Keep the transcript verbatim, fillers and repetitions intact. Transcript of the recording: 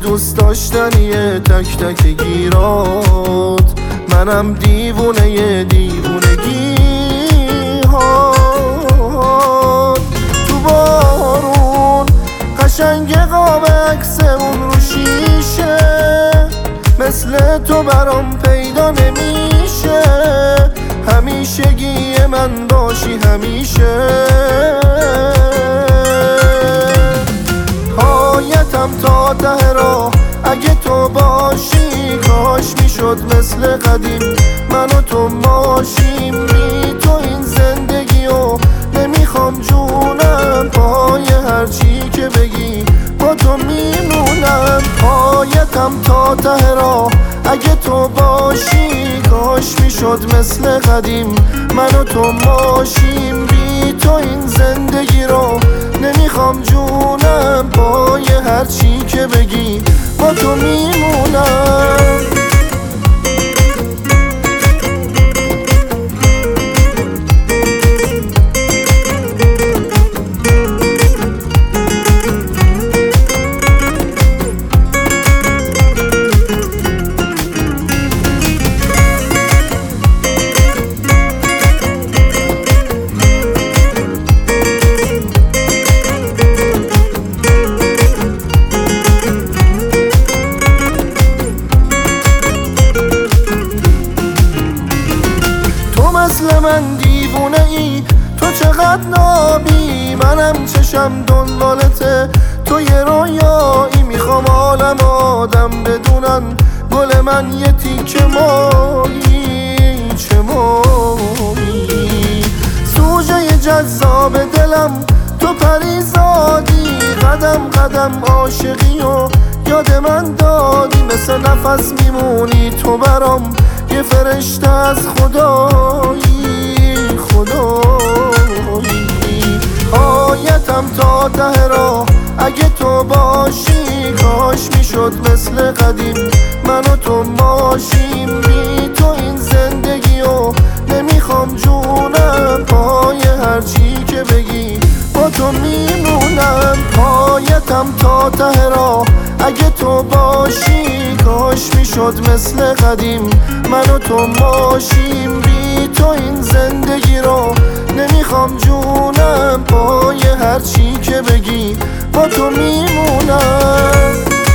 دوست داشتنی تک تک گیرات، منم دیوونه دیوونگی هات. تو بارون قشنگ قاب عکس اون رو شیشه، مثل تو برام پیدا نمیشه، همیشگی من باشی همیشه. پایتم تا ته راه اگه تو باشی، کاش میشد مثل قدیم من و تو ماشیم. بی تو این زندگی و نمیخوام جونم، پای هرچی که بگی با تو میمونم. پایتم تا ته راه اگه تو باشی، کاش میشد مثل قدیم من و تو ماشیم. بی تو این زندگی رو نمیخوام جونم، پای هرچی که بگی با تو میمونم. مثل من دیوونه ای تو چقدر نابی، منم چشم دنبالته تو یه رویایی. میخوام عالم آدم بدونن گل من یه تیکه مایی، چه مایی. سوژه جذاب دلم تو پریزادی، قدم قدم عاشقی و یاد من دادی. مثل نفس میمونی تو برام یه فرشته از خدایی، خدایی. آیتم تا ته راه اگه تو باشی، کاش میشد مثل قدیم من و تو ماشیم. بی تو این زندگی و نمیخوام جونم، پای هرچی که بگی با تو میمونم. پایتم تا ته راه اگه تو باشی، کاش میشد مثل قدیم من و تو ماشیم. بی تو این زندگی رو نمیخوام جونم، پای هرچی که بگی با تو میمونم.